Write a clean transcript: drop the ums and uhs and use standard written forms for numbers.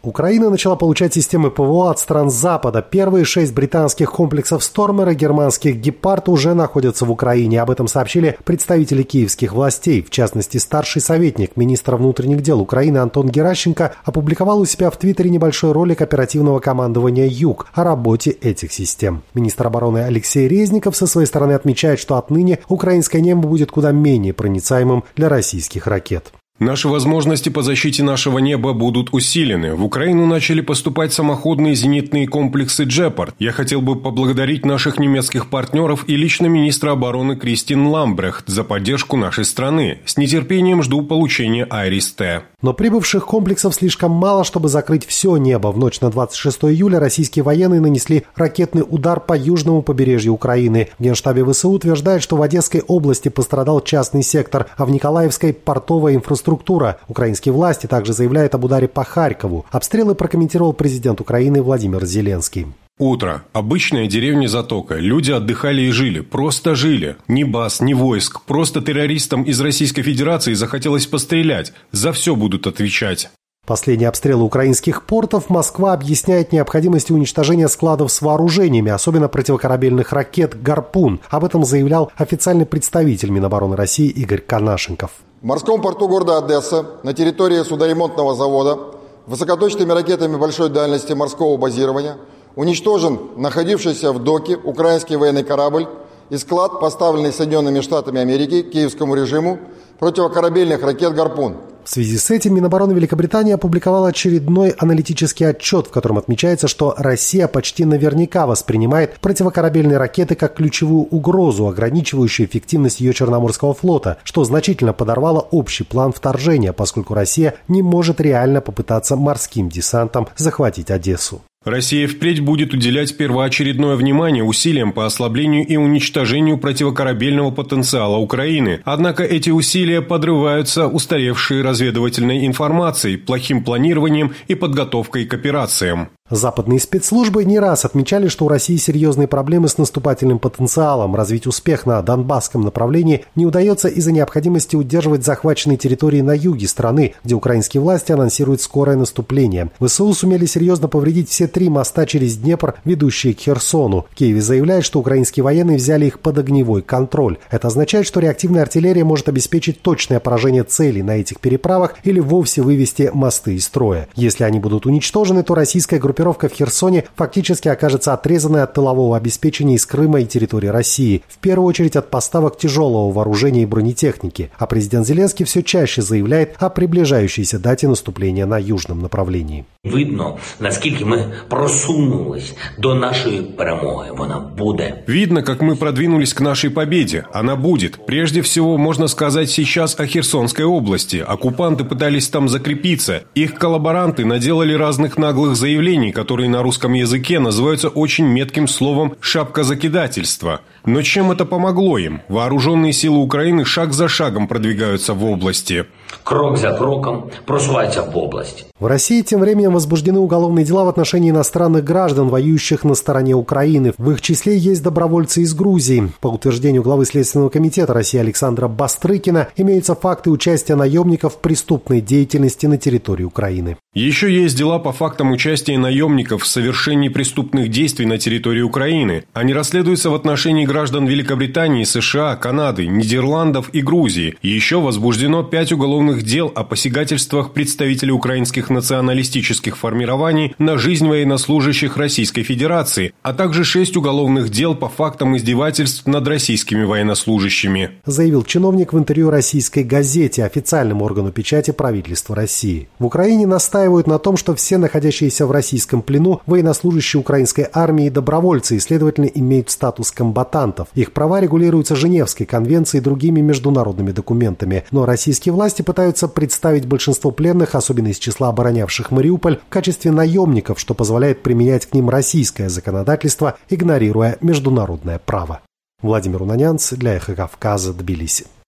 Украина начала получать системы ПВО от стран Запада. Первые 6 британских комплексов «Стормер» и германских «Гепард» уже находятся в Украине. Об этом сообщили представители киевских властей. В частности, старший советник министра внутренних дел Украины Антон Геращенко опубликовал у себя в Твиттере небольшой ролик оперативного командования «Юг» о работе этих систем. Министр обороны Алексей Резников со своей стороны отмечает, что отныне украинское небо будет куда менее проницаемым для российских ракет. Наши возможности по защите нашего неба будут усилены. В Украину начали поступать самоходные зенитные комплексы «Джепард». Я хотел бы поблагодарить наших немецких партнеров и лично министра обороны Кристин Ламбрехт за поддержку нашей страны. С нетерпением жду получения «Айрис-Т». Но прибывших комплексов слишком мало, чтобы закрыть все небо. В ночь на 26 июля российские военные нанесли ракетный удар по южному побережью Украины. В Генштабе ВСУ утверждают, что в Одесской области пострадал частный сектор, а в Николаевской – портовая инфраструктура. Украинские власти также заявляют об ударе по Харькову. Обстрелы прокомментировал президент Украины Владимир Зеленский. Утро. Обычная деревня Затока. Люди отдыхали и жили. Просто жили. Ни баз, ни войск. Просто террористам из Российской Федерации захотелось пострелять. За все будут отвечать. Последние обстрелы украинских портов Москва объясняет необходимостью уничтожения складов с вооружениями, особенно противокорабельных ракет «Гарпун». Об этом заявлял официальный представитель Минобороны России Игорь Канашенков. В морском порту города Одесса на территории судоремонтного завода высокоточными ракетами большой дальности морского базирования уничтожен находившийся в доке украинский военный корабль и склад, поставленный Соединенными Штатами Америки киевскому режиму противокорабельных ракет «Гарпун». В связи с этим Минобороны Великобритании опубликовала очередной аналитический отчет, в котором отмечается, что Россия почти наверняка воспринимает противокорабельные ракеты как ключевую угрозу, ограничивающую эффективность ее Черноморского флота, что значительно подорвало общий план вторжения, поскольку Россия не может реально попытаться морским десантом захватить Одессу. Россия впредь будет уделять первоочередное внимание усилиям по ослаблению и уничтожению противокорабельного потенциала Украины. Однако эти усилия подрываются устаревшей разведывательной информацией, плохим планированием и подготовкой к операциям. Западные спецслужбы не раз отмечали, что у России серьезные проблемы с наступательным потенциалом. Развить успех на Донбасском направлении не удается из-за необходимости удерживать захваченные территории на юге страны, где украинские власти анонсируют скорое наступление. ВСУ сумели серьезно повредить все 3 моста через Днепр, ведущие к Херсону. В Киеве заявляют, что украинские военные взяли их под огневой контроль. Это означает, что реактивная артиллерия может обеспечить точное поражение целей на этих переправах или вовсе вывести мосты из строя. Если они будут уничтожены, то российская группировка в Херсоне фактически окажется отрезанной от тылового обеспечения из Крыма и территории России, в первую очередь от поставок тяжелого вооружения и бронетехники. А президент Зеленский все чаще заявляет о приближающейся дате наступления на южном направлении. Видно, наскільки ми просунулись до нашей перемоги. Она будет. Видно, как мы продвинулись к нашей победе. Она будет. Прежде всего, можно сказать сейчас о Херсонской области. Оккупанты пытались там закрепиться. Их коллаборанты наделали разных наглых заявлений, которые на русском языке называются очень метким словом «шапкозакидательство». Но чем это помогло им? Вооруженные силы Украины шаг за шагом продвигаются в области. Крок за кроком просуваются в область. В России тем временем возбуждены уголовные дела в отношении иностранных граждан, воюющих на стороне Украины. В их числе есть добровольцы из Грузии. По утверждению главы Следственного комитета России Александра Бастрыкина, имеются факты участия наемников в преступной деятельности на территории Украины. Еще есть дела по фактам участия наемников в совершении преступных действий на территории Украины. Они расследуются в отношении граждан Великобритании, США, Канады, Нидерландов и Грузии. Еще возбуждено 5 уголовных дел о посягательствах представителей украинских националистических формирований на жизнь военнослужащих Российской Федерации, а также 6 уголовных дел по фактам издевательств над российскими военнослужащими. Заявил чиновник в интервью российской газете, официальному органу печати правительства России. В Украине настаивают на том, что все находящиеся в российском плену военнослужащие украинской армии и добровольцы и, следовательно, имеют статус комбатантов. Их права регулируются Женевской конвенцией и другими международными документами. Но российские власти пытаются представить большинство пленных, особенно из числа оборонявших Мариуполь, в качестве наемников, что позволяет применять к ним российское законодательство, игнорируя международное право. Владимир Унанянц для Эхо Кавказа, Тбилиси.